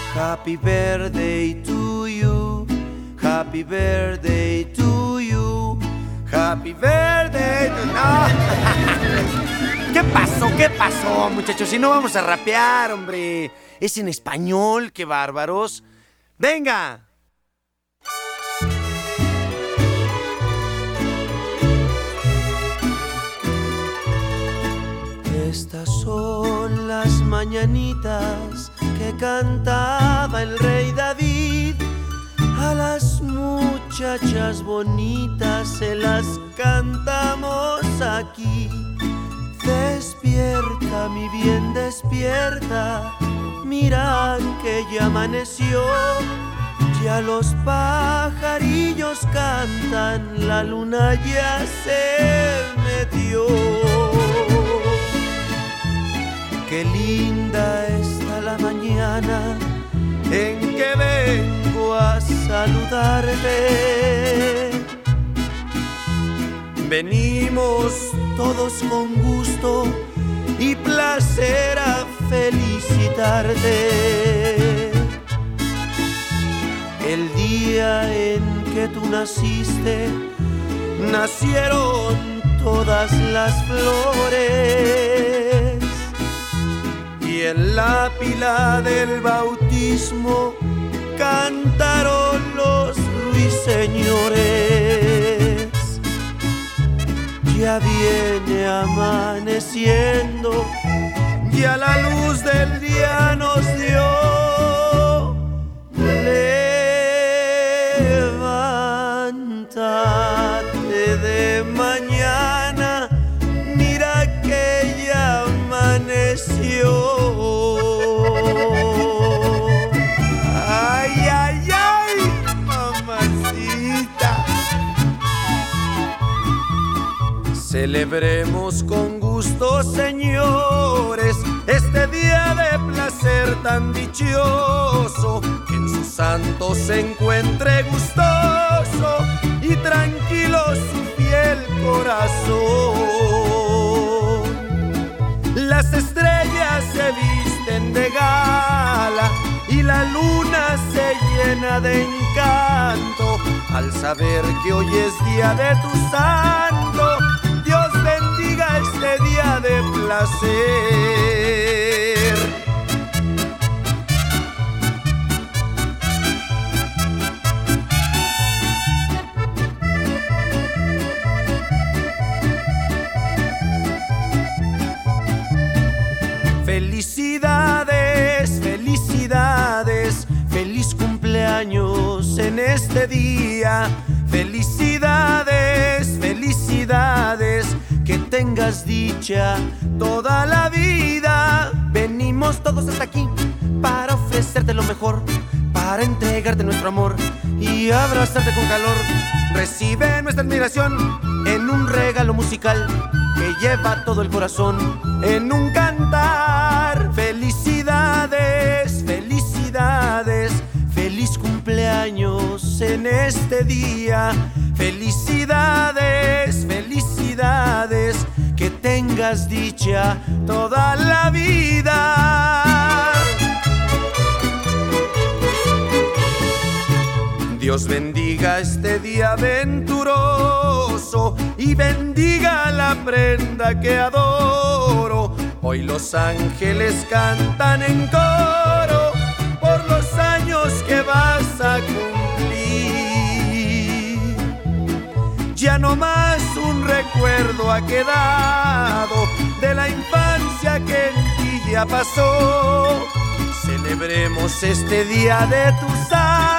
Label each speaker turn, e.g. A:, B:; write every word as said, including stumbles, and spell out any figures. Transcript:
A: Happy birthday to you, happy birthday to you, happy birthday to... ¡No! ¿Qué pasó? ¿Qué pasó, muchachos? Si no vamos a rapear, hombre. Es en español, qué bárbaros. ¡Venga! Estas son las mañanitas que cantaba el rey David. A las muchachas bonitas se las cantamos aquí. Despierta, mi bien, despierta. Mira que ya amaneció. Ya los pajarillos cantan, la luna ya se metió. Qué linda está la mañana en que vengo a saludarte. Venimos todos con gusto y placer a felicitarte. El día en que tú naciste, nacieron todas las flores. Y en la pila del bautismo cantaron los ruiseñores. Ya viene amaneciendo, ya la luz del día nos dio. Levántate de mañana, mira que ya amaneció. Ay, ay, ay, mamacita. Celebremos con gusto, señores, este día de placer tan dichoso. Que en su santo se encuentre gustoso y tranquilo su fiel corazón. Las estrellas se visten de gala y la luna se llena de encanto al saber que hoy es día de tu santo. Dios bendiga este día de placer. Felicidades, felicidades, feliz cumpleaños en este día. Felicidades, felicidades, que tengas dicha toda la vida. Venimos todos hasta aquí para ofrecerte lo mejor, para entregarte nuestro amor y abrazarte con calor. Recibe nuestra admiración en un regalo musical que lleva todo el corazón en un cantar. Felicidades, felicidades, feliz cumpleaños en este día. Felicidades, felicidades, que tengas dicha toda la vida. Dios bendiga este día venturoso y bendiga la prenda que adoro. Hoy los ángeles cantan en coro por los años que vas a cumplir. Ya no más un recuerdo ha quedado de la infancia que en ti ya pasó. Celebremos este día de tu santo